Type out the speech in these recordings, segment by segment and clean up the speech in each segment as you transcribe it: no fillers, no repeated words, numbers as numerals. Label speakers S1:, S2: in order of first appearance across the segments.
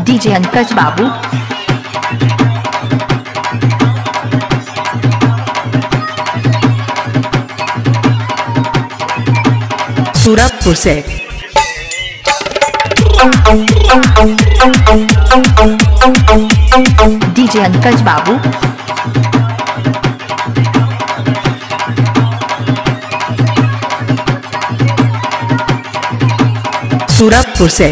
S1: DJ अंकज बाबू। सूरजपुर से डीजे अंकज बाबू। सूरजपुर से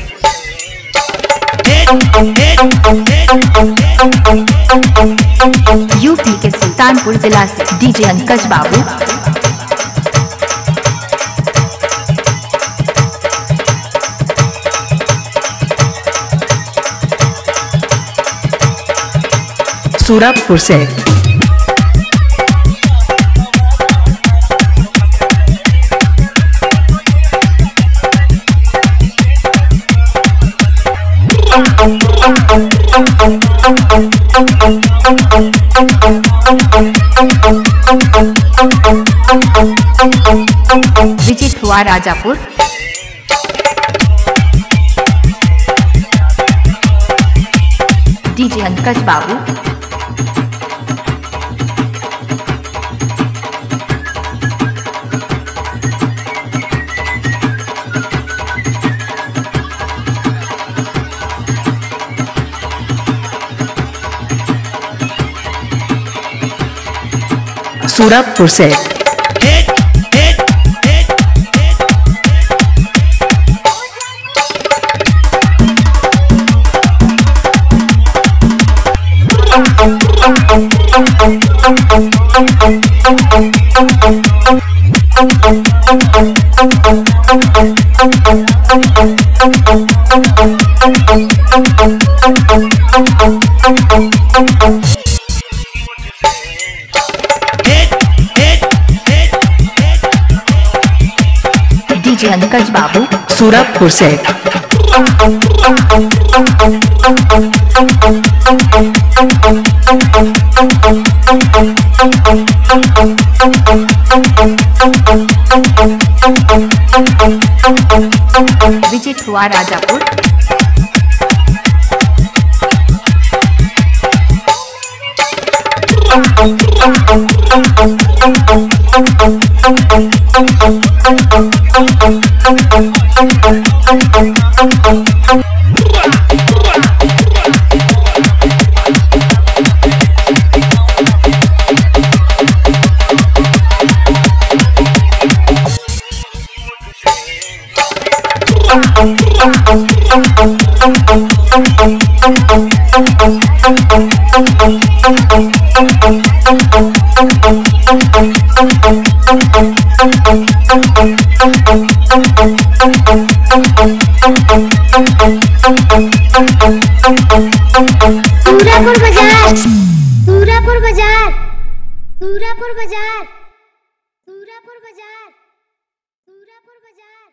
S1: यूपी के सुल्तानपुर जिला से डीजे अंकज बाबू। सूरजपुर से विजित हुआ राजापुर। डीजे अंकज बाबू। सूरजपुर से डीजे अंकज बाबू। सूरजपुर से विजित हुआ राजापुर।
S2: सूरापुर बाजार, सूरापुर बाजार, सूरापुर बाजार।